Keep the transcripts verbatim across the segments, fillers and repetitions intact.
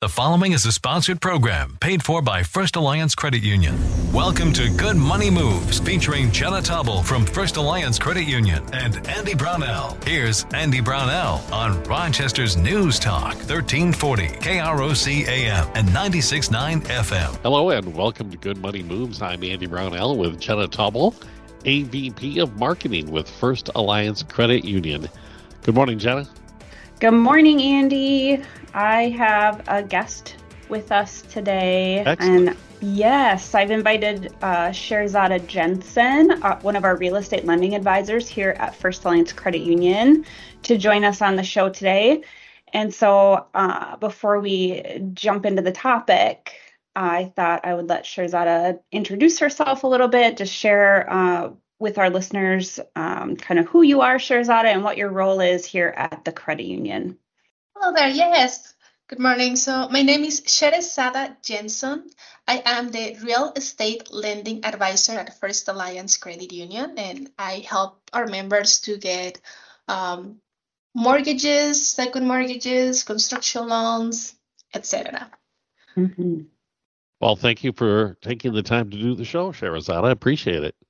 The following is a sponsored program paid for by First Alliance Credit Union. Welcome to Good Money Moves, featuring Jenna Tobble from First Alliance Credit Union and Andy Brownell. Here's Andy Brownell on Rochester's News Talk, thirteen forty K R O C A M and ninety-six point nine F M. Hello and welcome to Good Money Moves. I'm Andy Brownell with Jenna Tobble, A V P of Marketing with First Alliance Credit Union. Good morning, Jenna. Good morning, Andy. I have a guest with us today. Excellent. And yes, I've invited uh, Sherzada Jensen, uh, one of our real estate lending advisors here at First Alliance Credit Union, to join us on the show today. And so uh, before we jump into the topic, I thought I would let Sherzada introduce herself a little bit, just share uh, with our listeners um, kind of who you are, Sherzada, and what your role is here at the credit union. Hello there, yes. Good morning. So my name is Sherzada Jensen. I am the real estate lending advisor at First Alliance Credit Union, and I help our members to get um, mortgages, second mortgages, construction loans, et cetera. Mm-hmm. Well, thank you for taking the time to do the show, Sherzada. I appreciate it.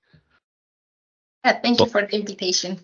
Yeah, thank so, you for the invitation.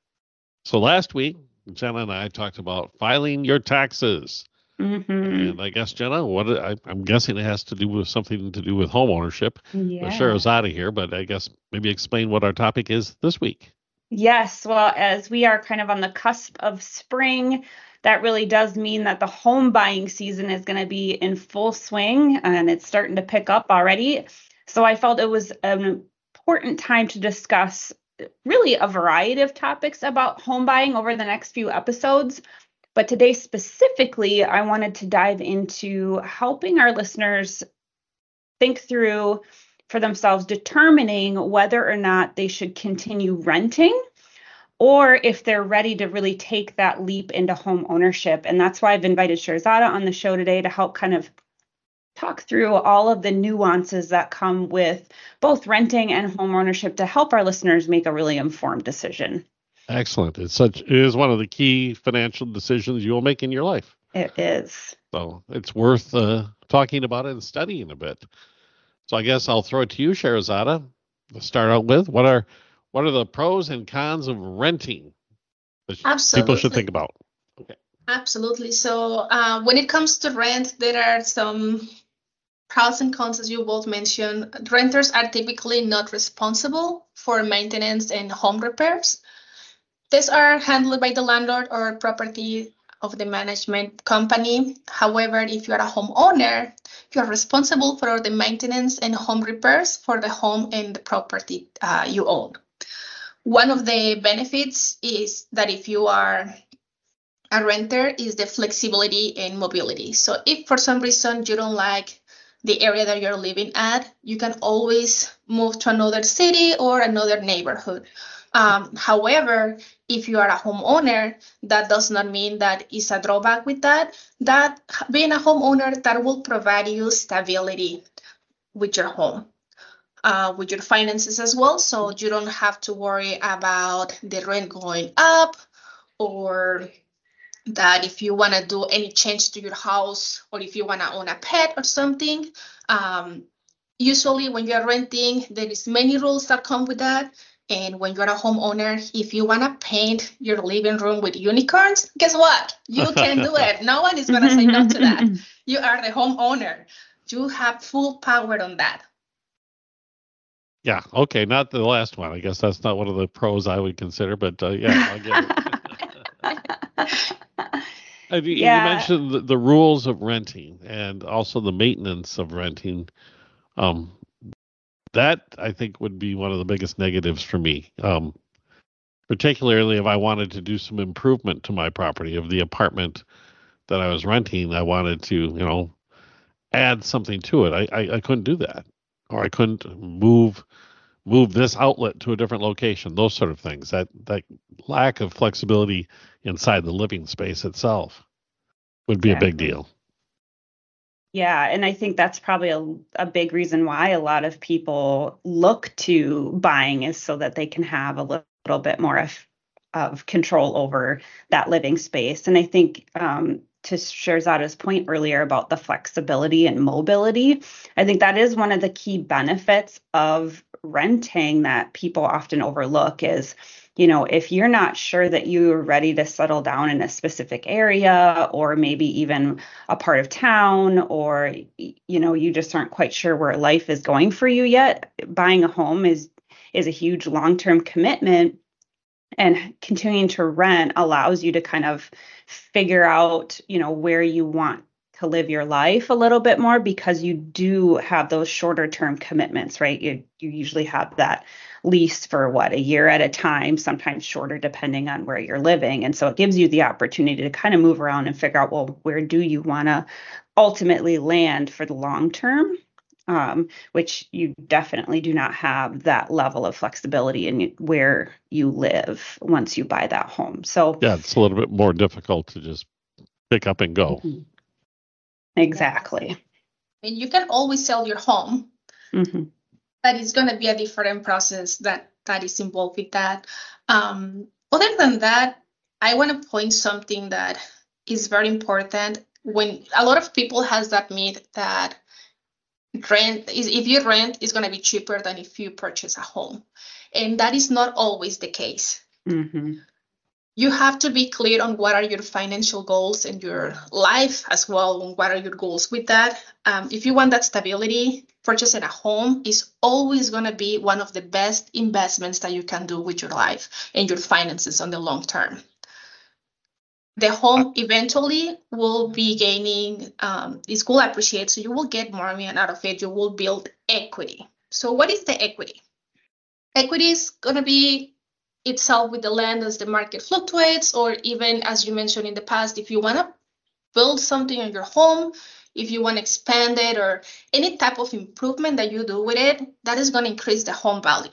So last week, Jenna and I talked about filing your taxes. Mm-hmm. And I guess, Jenna, what I, I'm guessing it has to do with something to do with home ownership. Yeah. Sherzada here, but I guess maybe explain what our topic is this week. Yes. Well, as we are kind of on the cusp of spring, that really does mean that the home buying season is going to be in full swing, and it's starting to pick up already. So I felt it was an important time to discuss really a variety of topics about home buying over the next few episodes. But today specifically, I wanted to dive into helping our listeners think through for themselves, determining whether or not they should continue renting or if they're ready to really take that leap into home ownership. And that's why I've invited Sherzada on the show today to help kind of talk through all of the nuances that come with both renting and home ownership to help our listeners make a really informed decision. Excellent. It's such it is one of the key financial decisions you will make in your life. It is. So it's worth uh, talking about it and studying a bit. So I guess I'll throw it to you, Sherzada. Let's start out with what are what are the pros and cons of renting that Absolutely. people should think about? Okay. Absolutely. So uh, when it comes to rent, there are some pros and cons, as you both mentioned. Renters are typically not responsible for maintenance and home repairs. These are handled by the landlord or property of the management company. However, if you are a homeowner, you are responsible for the maintenance and home repairs for the home and the property uh, you own. One of the benefits is that if you are a renter is the flexibility and mobility. So if for some reason you don't like the area that you're living at, you can always move to another city or another neighborhood. Um, however, if you are a homeowner, that does not mean that is a drawback with that. That being a homeowner, that will provide you stability with your home, uh, with your finances as well. So you don't have to worry about the rent going up, or that if you want to do any change to your house, or if you want to own a pet or something. Um, usually when you're renting, there is many rules that come with that. And when you're a homeowner, if you want to paint your living room with unicorns, guess what? You can do it. No one is going to say no to that. You are the homeowner. You have full power on that. Yeah. Okay. Not the last one. I guess that's not one of the pros I would consider, but uh, yeah, I'll get it. And you, Yeah. you mentioned the, the rules of renting and also the maintenance of renting. Um, that I think would be one of the biggest negatives for me, um, particularly if I wanted to do some improvement to my property of the apartment that I was renting. I wanted to, you know, add something to it. I, I, I couldn't do that, or I couldn't move move this outlet to a different location. Those sort of things. That that lack of flexibility inside the living space itself would be Exactly. a big deal. Yeah, and I think that's probably a, a big reason why a lot of people look to buying is so that they can have a little, little bit more of, of control over that living space. And I think um, to Sherzada's point earlier about the flexibility and mobility, I think that is one of the key benefits of renting that people often overlook is, you know, if you're not sure that you're ready to settle down in a specific area or maybe even a part of town, or, you know, you just aren't quite sure where life is going for you yet, buying a home is is a huge long-term commitment. And continuing to rent allows you to kind of figure out, you know, where you want to live your life a little bit more, because you do have those shorter term commitments, right? You you usually have that lease for what, a year at a time, sometimes shorter depending on where you're living. And so it gives you the opportunity to kind of move around and figure out, well, where do you want to ultimately land for the long term? Um, which you definitely do not have that level of flexibility in where you live once you buy that home. So yeah, it's a little bit more difficult to just pick up and go. Mm-hmm. Exactly. I mean, you can always sell your home, mm-hmm. but it's going to be a different process that that is involved with that. Um, other than that, I want to point something that is very important. When a lot of people has that myth that rent is if you rent is going to be cheaper than if you purchase a home, and that is not always the case. Mm-hmm. You have to be clear on what are your financial goals in your life as well, and what are your goals with that. Um, if you want that stability, purchasing a home is always going to be one of the best investments that you can do with your life and your finances on the long term. The home eventually will be gaining, um, its will appreciate, so you will get more money out of it. You will build equity. So what is the equity? Equity is going to be itself with the land as the market fluctuates, or even as you mentioned in the past, if you want to build something in your home, if you want to expand it, or any type of improvement that you do with it, that is going to increase the home value.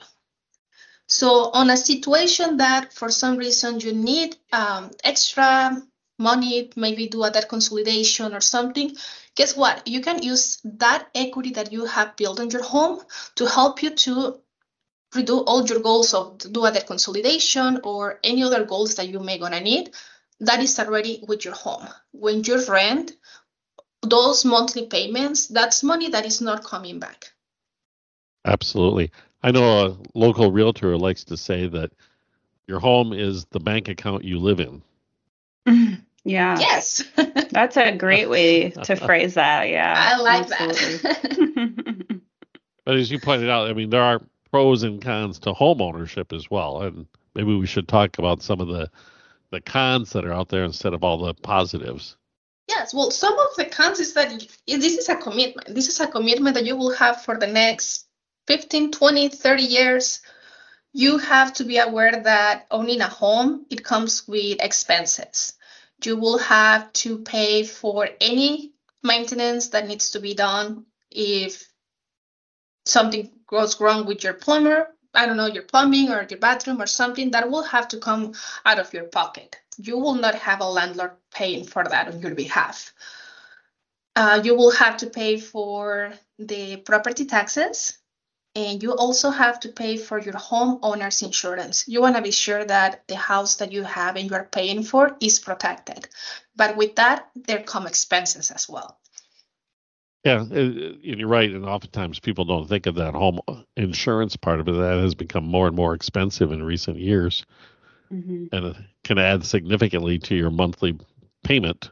So on a situation that for some reason you need um, extra money, maybe do a debt consolidation or something, guess what? You can use that equity that you have built in your home to help you to redo all your goals of do a debt consolidation or any other goals that you may gonna need. That is already with your home. When you rent, those monthly payments, that's money that is not coming back. Absolutely. I know a local realtor likes to say that your home is the bank account you live in. Yeah. Yes. That's a great way to phrase that. Yeah. I like absolutely. that. But as you pointed out, I mean, there are pros and cons to home ownership as well. And maybe we should talk about some of the, the cons that are out there instead of all the positives. Yes, well, some of the cons is that this is a commitment. This is a commitment that you will have for the next fifteen, twenty, thirty years. You have to be aware that owning a home, it comes with expenses. You will have to pay for any maintenance that needs to be done. If something goes wrong with your plumber, I don't know, your plumbing or your bathroom or something, that will have to come out of your pocket. You will not have a landlord paying for that on your behalf. Uh, you will have to pay for the property taxes, and you also have to pay for your homeowner's insurance. You want to be sure that the house that you have and you are paying for is protected. But with that, there come expenses as well. Yeah, and you're right. And oftentimes people don't think of that home insurance part of it. That has become more and more expensive in recent years. Mm-hmm. And it can add significantly to your monthly payment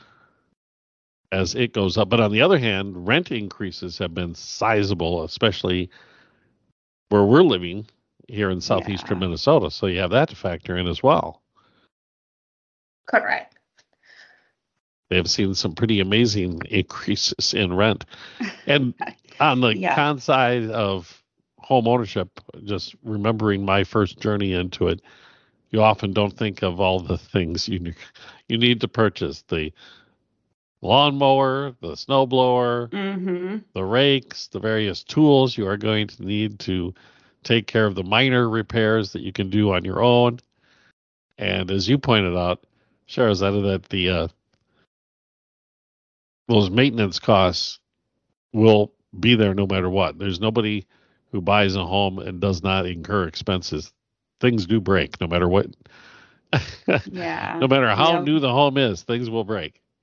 as it goes up. But on the other hand, rent increases have been sizable, especially where we're living here in southeastern yeah. Minnesota. So you have that to factor in as well. Correct. They have seen some pretty amazing increases in rent. And on the yeah. con side of home ownership, just remembering my first journey into it, you often don't think of all the things you you need to purchase: the lawnmower, the snowblower, mm-hmm. the rakes, the various tools you are going to need to take care of the minor repairs that you can do on your own. And as you pointed out, Sherzada, that the uh, those maintenance costs will be there no matter what. There's nobody who buys a home and does not incur expenses. Things do break no matter what. Yeah. No matter how yep. new the home is, things will break.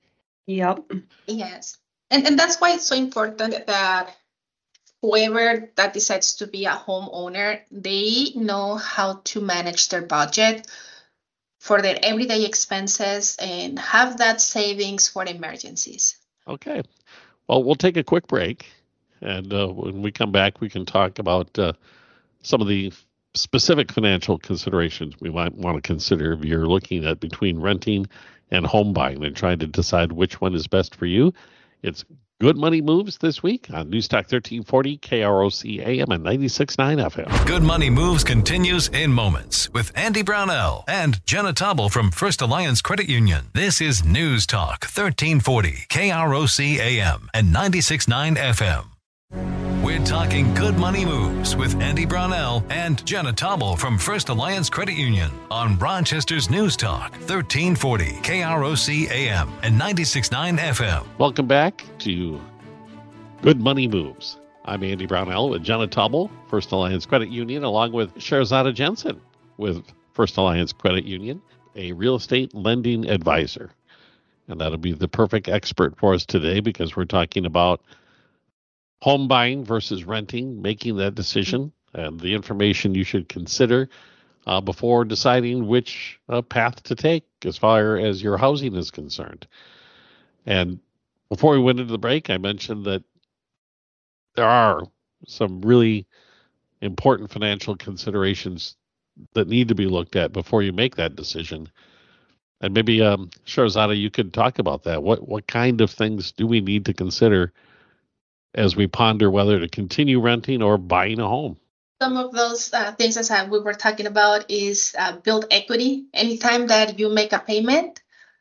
Yep. Yes. And and that's why it's so important that whoever that decides to be a homeowner, they know how to manage their budget for their everyday expenses and have that savings for emergencies. Okay. Well, we'll take a quick break. And uh, when we come back, we can talk about uh, some of the specific financial considerations we might want to consider if you're looking at between renting and home buying and trying to decide which one is best for you. It's Good Money Moves this week on Newstalk thirteen forty, K R O C A M and ninety-six point nine F M. Good Money Moves continues in moments with Andy Brownell and Jenna Tobble from First Alliance Credit Union. This is News Talk thirteen forty, K R O C A M and ninety-six point nine F M. We're talking Good Money Moves with Andy Brownell and Jenna Tobble from First Alliance Credit Union on Rochester's News Talk thirteen forty, K R O C A M and ninety-six point nine F M. Welcome back to Good Money Moves. I'm Andy Brownell with Jenna Tobble, First Alliance Credit Union, along with Sherzada Jensen with First Alliance Credit Union, a real estate lending advisor. And that'll be the perfect expert for us today because we're talking about home buying versus renting, making that decision, and the information you should consider uh, before deciding which uh, path to take as far as your housing is concerned. And before we went into the break, I mentioned that there are some really important financial considerations that need to be looked at before you make that decision. And maybe, um, Sherzada, you could talk about that. What what kind of things do we need to consider as we ponder whether to continue renting or buying a home? Some of those uh, things that we were talking about is uh, build equity. Anytime that you make a payment,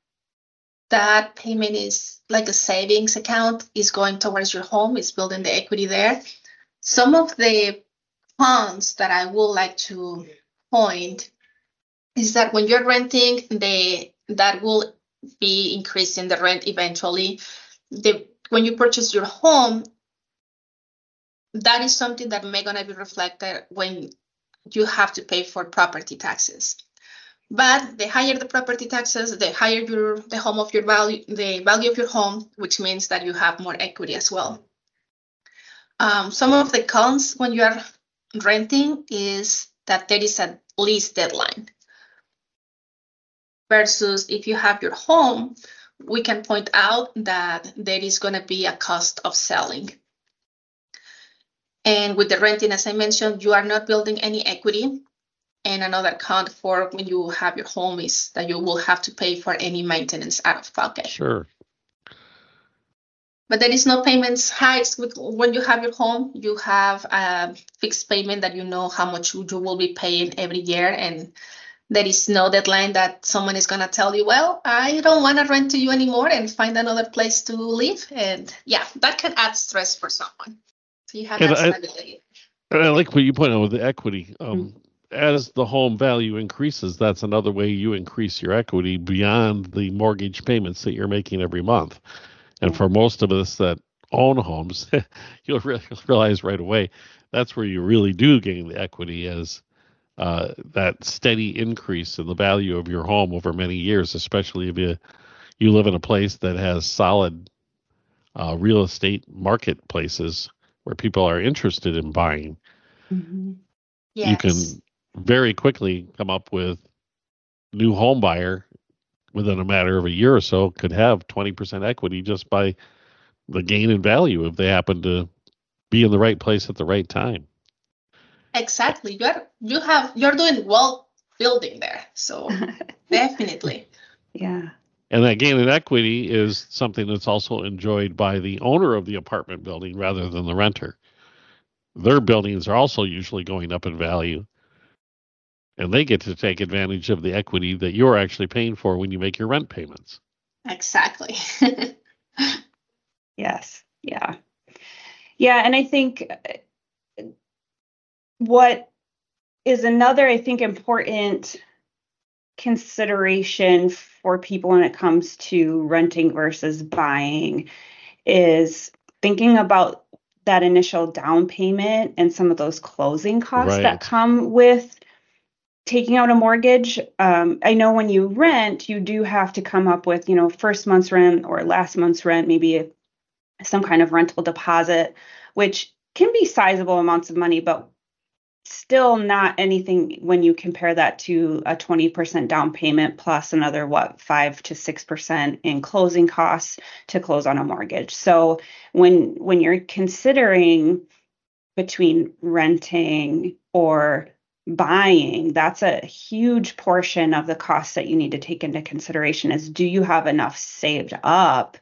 that payment is like a savings account, is going towards your home, is building the equity there. Some of the cons that I would like to point is that when you're renting, they that will be increasing the rent eventually. The when you purchase your home, that is something that may gonna be reflected when you have to pay for property taxes. But the higher the property taxes, the higher your the home of your value, the value of your home, which means that you have more equity as well. Um, some of the cons when you are renting is that there is a lease deadline. Versus if you have your home, we can point out that there is going to be a cost of selling. And with the renting, as I mentioned, you are not building any equity. And another con for when you have your home is that you will have to pay for any maintenance out of pocket. Sure. But there is no payments hikes with when you have your home. You have a fixed payment that you know how much you will be paying every year, and there is no deadline that someone is going to tell you, well, I don't want to rent to you anymore and find another place to live. And yeah, that can add stress for someone. So you have And that I- stability. And I like what you point out with the equity. Um, Mm. As the home value increases, that's another way you increase your equity beyond the mortgage payments that you're making every month. And Yeah. for most of us that own homes, you'll re- realize right away that's where you really do gain the equity as uh, that steady increase in the value of your home over many years, especially if you you live in a place that has solid uh, real estate marketplaces where people are interested in buying. Mhm. Yes. You can very quickly come up with new home buyer within a matter of a year or so could have twenty percent equity just by the gain in value if they happen to be in the right place at the right time. Exactly. You're you have you're doing well building there. So definitely. Yeah. And that gain in equity is something that's also enjoyed by the owner of the apartment building rather than the renter. Their buildings are also usually going up in value, and they get to take advantage of the equity that you're actually paying for when you make your rent payments. Exactly. Yes. Yeah. Yeah. And I think uh, what is another, I think, important consideration for people when it comes to renting versus buying is thinking about that initial down payment and some of those closing costs Right. that come with taking out a mortgage, um, I know when you rent, you do have to come up with, you know, first month's rent or last month's rent, maybe a, some kind of rental deposit, which can be sizable amounts of money, but still not anything when you compare that to a twenty percent down payment plus another, what, five to six percent in closing costs to close on a mortgage. So when when you're considering between renting or buying, that's a huge portion of the cost that you need to take into consideration is, do you have enough saved up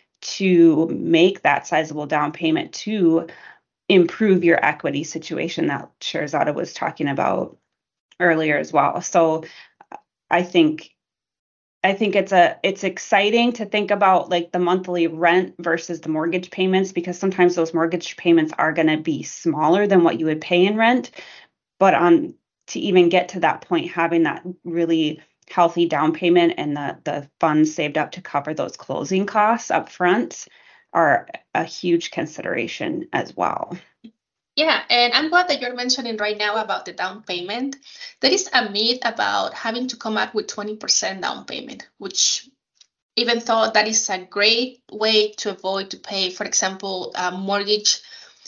to make that sizable down payment to improve your equity situation that Sherzada was talking about earlier as well. So I think I think it's a it's exciting to think about like the monthly rent versus the mortgage payments, because sometimes those mortgage payments are going to be smaller than what you would pay in rent. But on to even get to that point, having that really healthy down payment and the the funds saved up to cover those closing costs up front are a huge consideration as well. Yeah, and I'm glad that you're mentioning right now about the down payment. There is a myth about having to come up with twenty percent down payment, which even though that is a great way to avoid to pay, for example, a mortgage,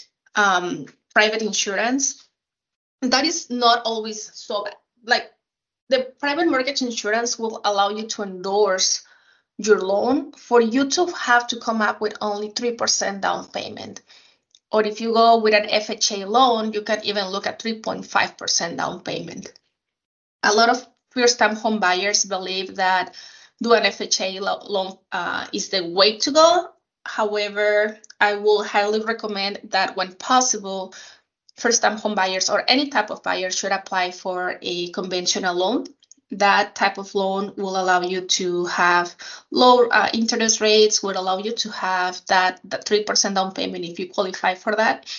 um, private insurance, that is not always so bad. Like the private mortgage insurance will allow you to endorse your loan for you to have to come up with only three percent down payment. Or if you go with an F H A loan, you can even look at three point five percent down payment. A lot of first-time home buyers believe that doing an F H A lo- loan uh, is the way to go. However, I will highly recommend that when possible, first-time home buyers or any type of buyer should apply for a conventional loan. That type of loan will allow you to have low uh, interest rates, would allow you to have that, that three percent down payment if you qualify for that,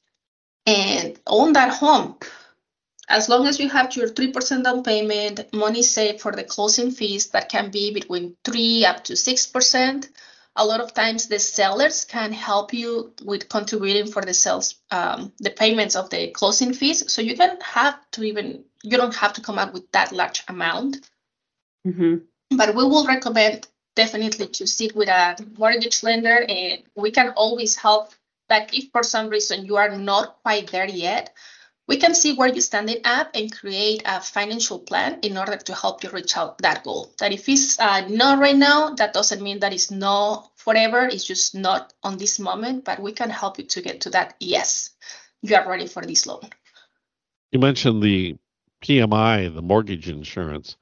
and own that home. As long as you have your three percent down payment, money saved for the closing fees, that can be between three up to six percent. A lot of times the sellers can help you with contributing for the sales, um, the payments of the closing fees. So you can have to even, you don't have to come up with that large amount. Mm-hmm. But we will recommend definitely to sit with a mortgage lender, and we can always help that if for some reason you are not quite there yet, we can see where you stand it up and create a financial plan in order to help you reach out that goal. That if it's uh, not right now, that doesn't mean that it's not forever. It's just not on this moment, but we can help you to get to that. Yes, you are ready for this loan. You mentioned the P M I, the mortgage insurance.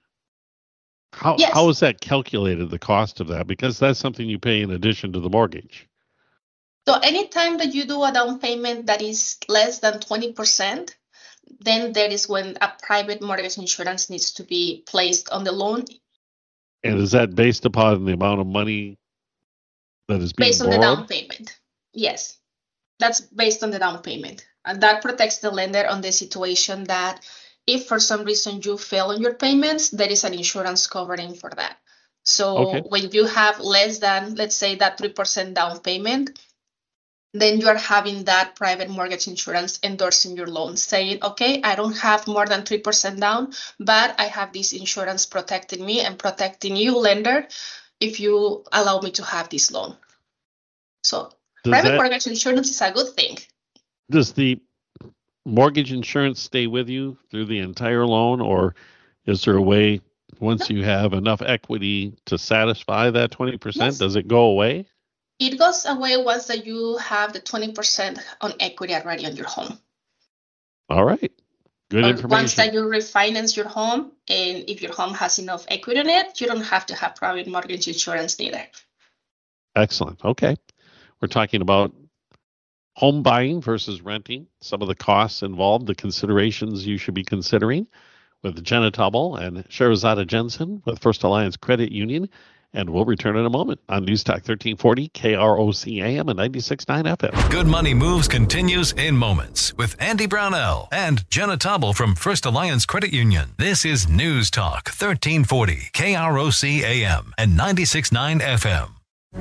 How Yes. how is that calculated, the cost of that? Because that's something you pay in addition to the mortgage. So anytime that you do a down payment that is less than twenty percent, then that is when a private mortgage insurance needs to be placed on the loan. And is that based upon the amount of money that is being Based on borrowed? the down payment. Yes, that's based on the down payment. And that protects the lender on the situation that if for some reason you fail on your payments, there is an insurance covering for that. So Okay. when you have less than, let's say, that three percent down payment, then you are having that private mortgage insurance endorsing your loan, saying, okay, I don't have more than three percent down, but I have this insurance protecting me and protecting you, lender, if you allow me to have this loan. So Does private that- mortgage insurance is a good thing. Does the mortgage insurance stay with you through the entire loan, or is there a way once you have enough equity to satisfy that twenty percent, Yes. does it go away? It goes away once that you have the twenty percent on equity already on your home. All right. Good Or information. Once that you refinance your home, and if your home has enough equity in it, you don't have to have private mortgage insurance neither. Excellent. Okay. We're talking about home buying versus renting, some of the costs involved, the considerations you should be considering with Jenna Tubble and Sherzada Jensen with First Alliance Credit Union. And we'll return in a moment on News Talk thirteen forty, K R O C A M and ninety-six point nine F M. Good Money Moves continues in moments with Andy Brownell and Jenna Tubble from First Alliance Credit Union. This is News Talk thirteen forty, K R O C A M and ninety-six point nine F M.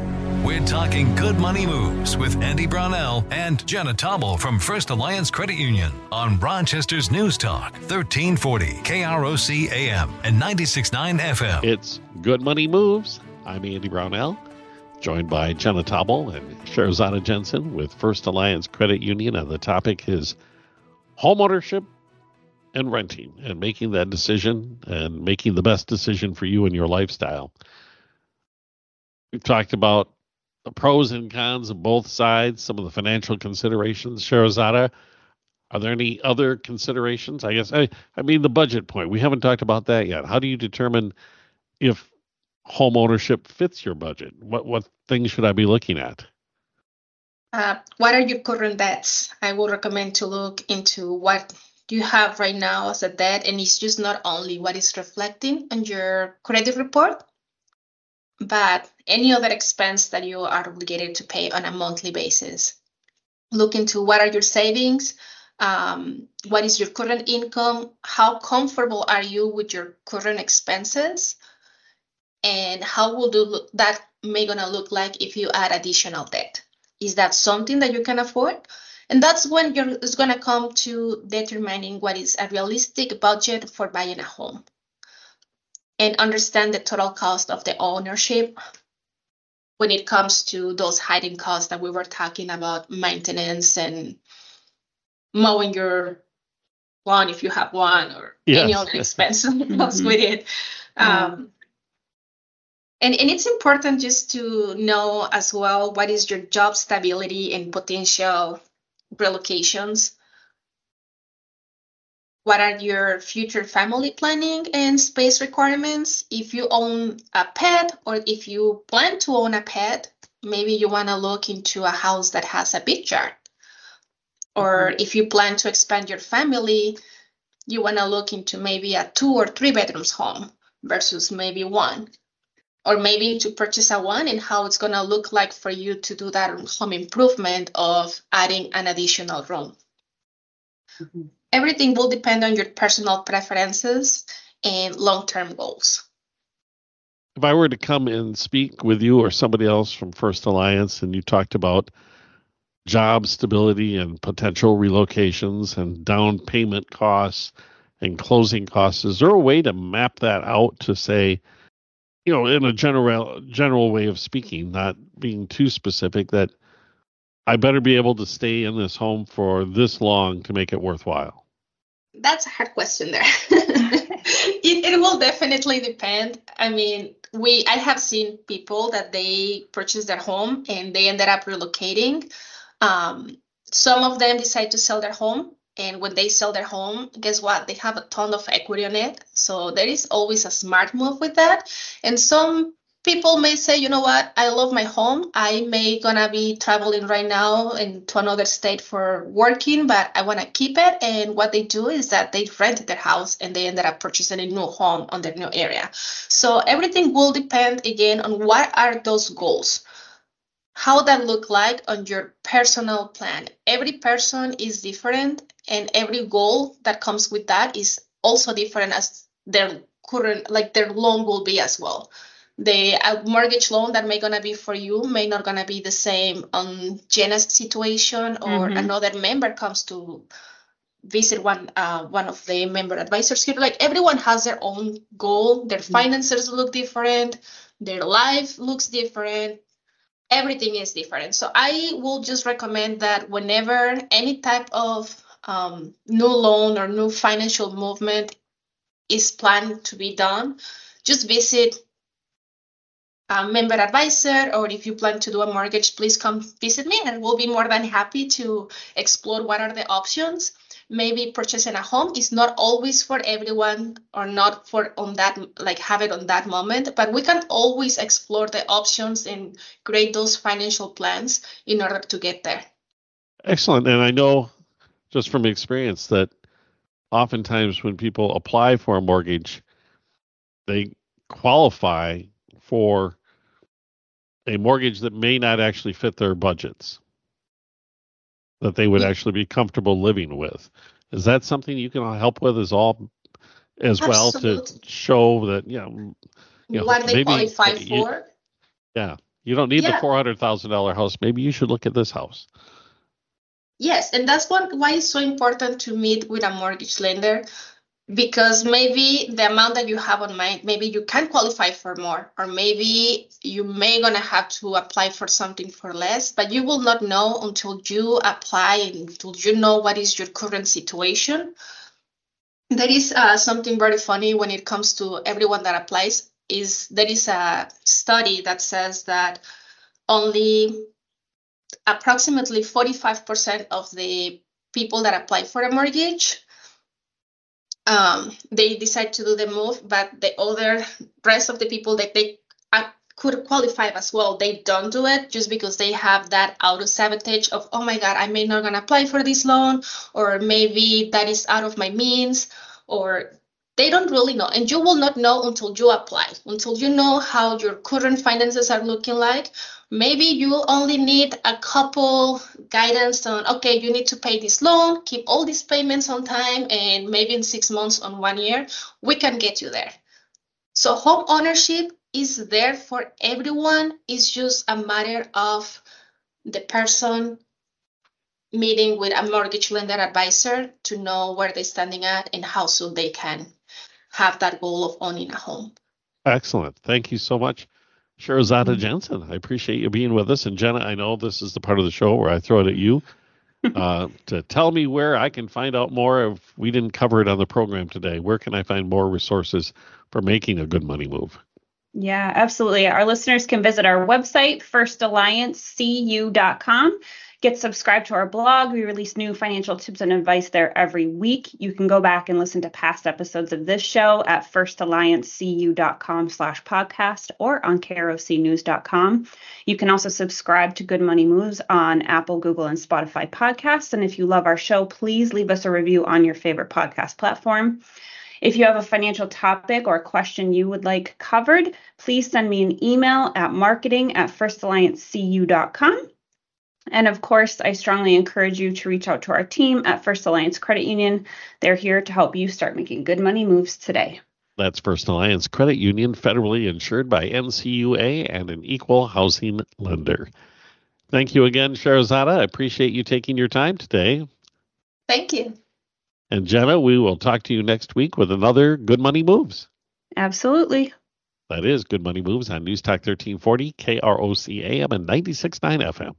We're talking good money moves with Andy Brownell and Jenna Tobble from First Alliance Credit Union on Rochester's News Talk, thirteen forty K R O C A M and ninety-six point nine F M. It's Good Money Moves. I'm Andy Brownell, joined by Jenna Tobble and Sherzada Jensen with First Alliance Credit Union, and the topic is homeownership and renting, and making that decision and making the best decision for you and your lifestyle. We've talked about the pros and cons of both sides, some of the financial considerations. Sherzada, are there any other considerations? I guess, I, I mean, the budget point. We haven't talked about that yet. How do you determine if home ownership fits your budget? What what things should I be looking at? Uh, what are your current debts? I would recommend to look into what you have right now as a debt, and it's just not only what is reflecting on your credit report, but any other expense that you are obligated to pay on a monthly basis. Look into what are your savings, um, what is your current income, how comfortable are you with your current expenses, and how will do that may gonna look like if you add additional debt. Is that something that you can afford? And that's when you're it's gonna come to determining what is a realistic budget for buying a home, and understand the total cost of the ownership when it comes to those hidden costs that we were talking about, maintenance and mowing your lawn if you have one, or Yes. any other expense that goes with it. Yeah. Um, and, and it's important just to know as well what is your job stability and potential relocations. What are your future family planning and space requirements? If you own a pet, or if you plan to own a pet, maybe you want to look into a house that has a big yard. Or if you plan to expand your family, you want to look into maybe a two or three bedrooms home versus maybe one. Or maybe to purchase a one, and how it's going to look like for you to do that home improvement of adding an additional room. Mm-hmm. Everything will depend on your personal preferences and long-term goals. If I were to come and speak with you or somebody else from First Alliance, and you talked about job stability and potential relocations and down payment costs and closing costs, is there a way to map that out to say, you know, in a general general way of speaking, not being too specific, that I better be able to stay in this home for this long to make it worthwhile? That's a hard question there. it, it will definitely depend. I mean, we I have seen people that they purchased their home and they ended up relocating. Um, some of them decide to sell their home. And when they sell their home, guess what? They have a ton of equity on it. So there is always a smart move with that. And some people may say, you know what, I love my home. I may gonna be traveling right now into another state for working, but I wanna keep it. And what they do is that they rent their house and they ended up purchasing a new home on their new area. So everything will depend again on what are those goals. How that look like on your personal plan. Every person is different, and every goal that comes with that is also different as their current, like their loan will be as well. The uh, mortgage loan that may gonna be for you may not gonna be the same on Jenna's situation, or Mhm. another member comes to visit one uh, one of the member advisors here. Like everyone has their own goal. Their finances look different. Their life looks different. Everything is different. So I will just recommend that whenever any type of um, new loan or new financial movement is planned to be done, just visit a member advisor, or if you plan to do a mortgage, please come visit me and we'll be more than happy to explore what are the options. Maybe purchasing a home is not always for everyone, or not for on that, like have it on that moment, but we can always explore the options and create those financial plans in order to get there. Excellent. And I know just from experience that oftentimes when people apply for a mortgage, they qualify for a mortgage that may not actually fit their budgets, that they would actually be comfortable living with. Is that something you can help with as all as well, to Absolutely. show that, you know, you know, What they maybe qualify you- for. yeah, You don't need Yeah. the four hundred thousand dollars house. Maybe you should look at this house. Yes, and that's one why it's so important to meet with a mortgage lender, because maybe the amount that you have on mind, maybe you can qualify for more, or maybe you may gonna have to apply for something for less, but you will not know until you apply and until you know what is your current situation. There is uh, something very funny when it comes to everyone that applies. Is there is a study that says that only approximately forty-five percent of the people that apply for a mortgage, um, they decide to do the move, but the other rest of the people that they uh, could qualify as well, they don't do it just because they have that auto-sabotage of, oh my God, I may not gonna apply for this loan, or maybe that is out of my means, or they don't really know. And you will not know until you apply, until you know how your current finances are looking like. Maybe you only need a couple guidance on, okay, you need to pay this loan, keep all these payments on time, and maybe in six months, on one year, we can get you there. So home ownership is there for everyone. It's just a matter of the person meeting with a mortgage lender advisor to know where they're standing at and how soon they can have that goal of owning a home. Excellent. Thank you so much, Sherazada Jensen. I appreciate you being with us. And Jenna, I know this is the part of the show where I throw it at you uh, to tell me where I can find out more. If we didn't cover it on the program today, where can I find more resources for making a good money move? Yeah, absolutely. Our listeners can visit our website, first alliance c u dot com. Get subscribed to our blog. We release new financial tips and advice there every week. You can go back and listen to past episodes of this show at first alliance c u dot com slash podcast or on K R O C news dot com. You can also subscribe to Good Money Moves on Apple, Google, and Spotify podcasts. And if you love our show, please leave us a review on your favorite podcast platform. If you have a financial topic or question you would like covered, please send me an email at marketing at first alliance c u dot com. And of course, I strongly encourage you to reach out to our team at First Alliance Credit Union. They're here to help you start making good money moves today. That's First Alliance Credit Union, federally insured by N C U A and an equal housing lender. Thank you again, Sherazada. I appreciate you taking your time today. Thank you. And Jenna, we will talk to you next week with another Good Money Moves. Absolutely. That is Good Money Moves on News Talk thirteen forty, K R O C A M and ninety-six point nine F M.